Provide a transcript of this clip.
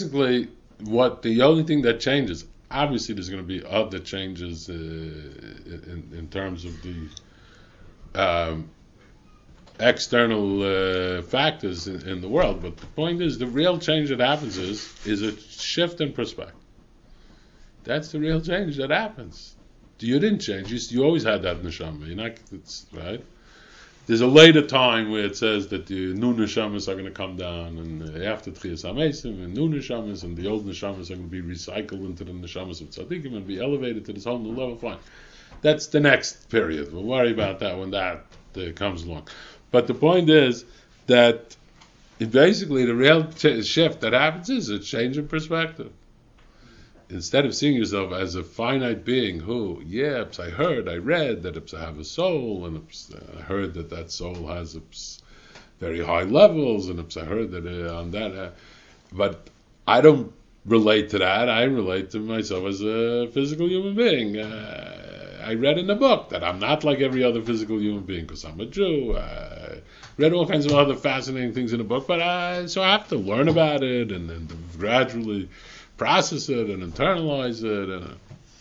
Basically, what the only thing that changes, obviously, there's going to be other changes in terms of the um, external factors in the world. But the point is, the real change that happens is a shift in perspective. That's the real change that happens. You didn't change. You always had that neshama. You're not, it's, right? There's a later time where it says that the new neshamas are going to come down, and after Tchias HaMesim, and new neshamas, and the old neshamas are going to be recycled into the neshamas of tzaddikim and be elevated to this whole new level. Fine. That's the next period. We'll worry about that when that comes along. But the point is that basically the real shift that happens is a change in perspective. Instead of seeing yourself as a finite being who, I heard, I read that I have a soul, and I heard that soul has very high levels, and I heard that on that, but I don't relate to that. I relate to myself as a physical human being. I read in the book that I'm not like every other physical human being because I'm a Jew. I read all kinds of other fascinating things in the book, but so I have to learn about it and gradually process it and internalize it.